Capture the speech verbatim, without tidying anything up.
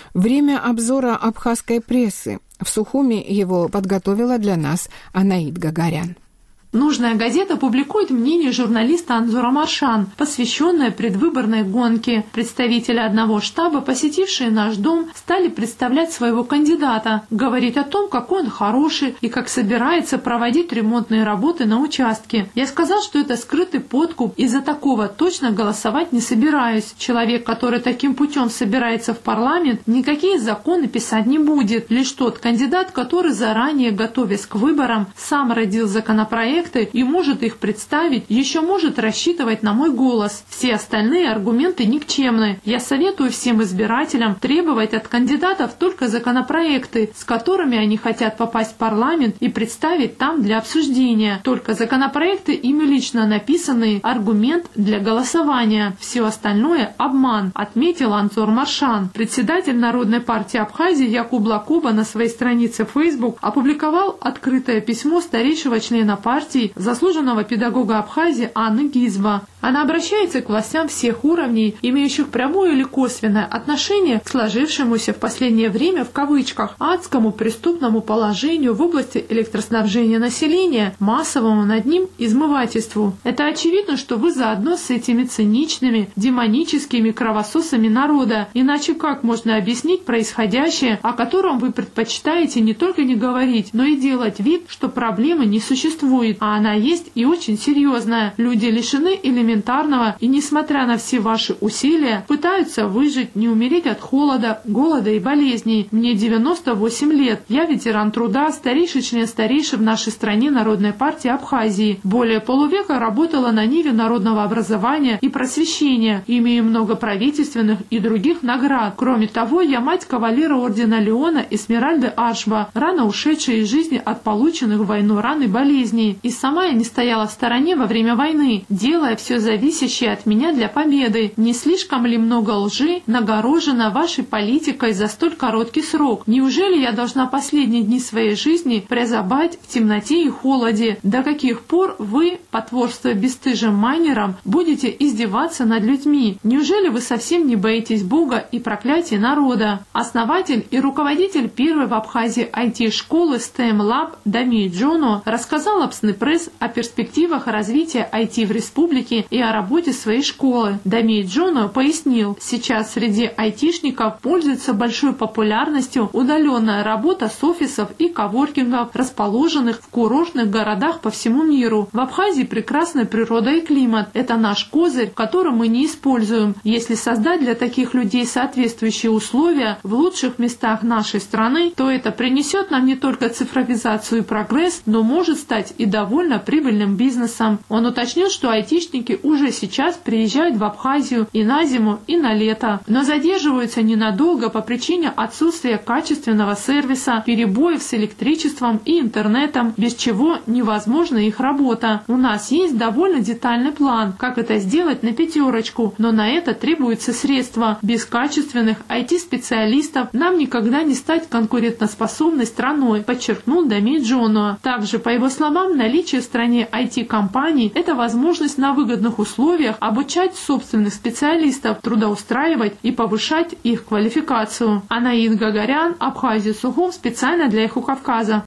Время обзора абхазской прессы. В Сухуми его подготовила для нас Анаид Гагарян. Нужная газета публикует мнение журналиста Анзора Маршан, посвященное предвыборной гонке. Представители одного штаба, посетившие наш дом, стали представлять своего кандидата, говорить о том, какой он хороший и как собирается проводить ремонтные работы на участке. Я сказал, что это скрытый подкуп, и за такого точно голосовать не собираюсь. Человек, который таким путем собирается в парламент, никакие законы писать не будет. Лишь тот кандидат, который заранее, готовясь к выборам, сам родил законопроект и может их представить, еще может рассчитывать на мой голос. Все остальные аргументы никчемны. Я советую всем избирателям требовать от кандидатов только законопроекты, с которыми они хотят попасть в парламент и представить там для обсуждения. Только законопроекты, ими лично написанные, аргумент для голосования. Все остальное – обман, отметил Анзор Маршан. Председатель Народной партии Абхазии Якуб Лакоба на своей странице в Facebook опубликовал открытое письмо старейшего члена партии, заслуженного педагога Абхазии Анны Гизба. Она обращается к властям всех уровней, имеющих прямое или косвенное отношение к сложившемуся в последнее время в кавычках адскому преступному положению в области электроснабжения населения, массовому над ним измывательству. Это очевидно, что вы заодно с этими циничными, демоническими кровососами народа. Иначе как можно объяснить происходящее, о котором вы предпочитаете не только не говорить, но и делать вид, что проблемы не существует, а она есть и очень серьезная. Люди лишены элементарного и, несмотря на все ваши усилия, пытаются выжить, не умереть от холода, голода и болезней. Мне девяносто восемь лет. Я ветеран труда, старейший член старейшей в нашей стране Народной партии Абхазии. Более полувека работала на ниве народного образования и просвещения, имея много правительственных и других наград. Кроме того, я мать кавалера ордена Леона Эсмеральды Аршба, рано ушедшая из жизни от полученных в войну ран и болезней. И сама я не стояла в стороне во время войны, делая все зависящее от меня для победы. Не слишком ли много лжи нагорожено вашей политикой за столь короткий срок? Неужели я должна последние дни своей жизни прозябать в темноте и холоде? До каких пор вы, потворствуя бесстыжим майнерам, будете издеваться над людьми? Неужели вы совсем не боитесь Бога и проклятия народа? Основатель и руководитель первой в Абхазии ай ти-школы стэм лаб Дамир Джоно рассказал Абсны Пресс о перспективах развития ай ти в республике и о работе своей школы. Дамир Джоно пояснил, сейчас среди айтишников пользуется большой популярностью удаленная работа с офисов и коворкингов, расположенных в курортных городах по всему миру. В Абхазии прекрасная природа и климат. Это наш козырь, который мы не используем. Если создать для таких людей соответствующие условия в лучших местах нашей страны, то это принесет нам не только цифровизацию и прогресс, но может стать и довольно прибыльным бизнесом. Он уточнил, что айтишники уже сейчас приезжают в Абхазию и на зиму, и на лето, но задерживаются ненадолго по причине отсутствия качественного сервиса, перебоев с электричеством и интернетом, без чего невозможна их работа. У нас есть довольно детальный план, как это сделать на пятерочку, но на это требуются средства. Без качественных ай ти-специалистов нам никогда не стать конкурентоспособной страной, подчеркнул Дамир Джоно. Также, по его словам, наличие в стране ай ти-компаний – это возможность на выгодных условиях обучать собственных специалистов, трудоустраивать и повышать их квалификацию. Анаид Гагарян, Абхазия, Сухум, специально для Эхо Кавказа.